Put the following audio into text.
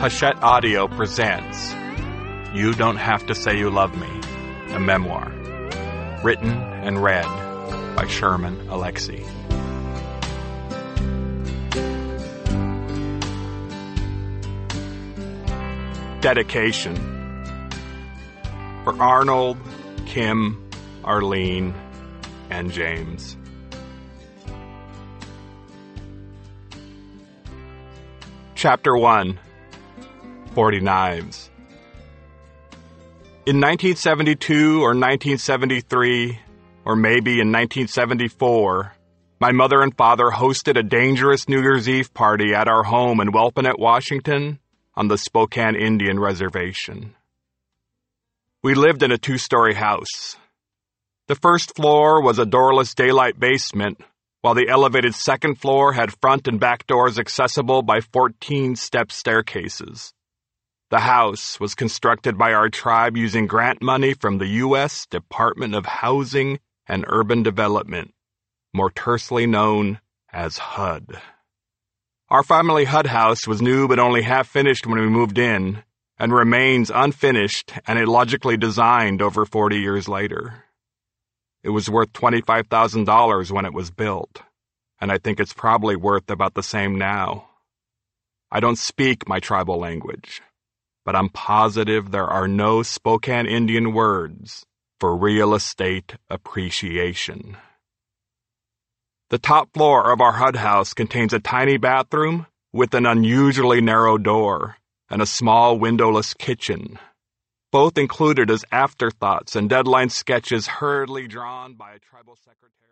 Hachette Audio presents You Don't Have to Say You Love Me, a memoir. Written and read by Sherman Alexie. Dedication. For Arnold, Kim, Arlene, and James. Chapter 1. 40 Knives. In 1972 or 1973, or maybe in 1974, my mother and father hosted a dangerous New Year's Eve party at our home in Welpanet, Washington, on the Spokane Indian Reservation. We lived in a 2-story house. The first floor was a doorless daylight basement, while the elevated second floor had front and back doors accessible by 14-step staircases. The house was constructed by our tribe using grant money from the U.S. Department of Housing and Urban Development, more tersely known as HUD. Our family HUD house was new but only half finished when we moved in, and remains unfinished and illogically designed over 40 years later. It was worth $25,000 when it was built, and I think it's probably worth about the same now. I don't speak my tribal language, but I'm positive there are no Spokane Indian words for real estate appreciation. The top floor of our HUD house contains a tiny bathroom with an unusually narrow door and a small windowless kitchen, both included as afterthoughts and deadline sketches hurriedly drawn by a tribal secretary.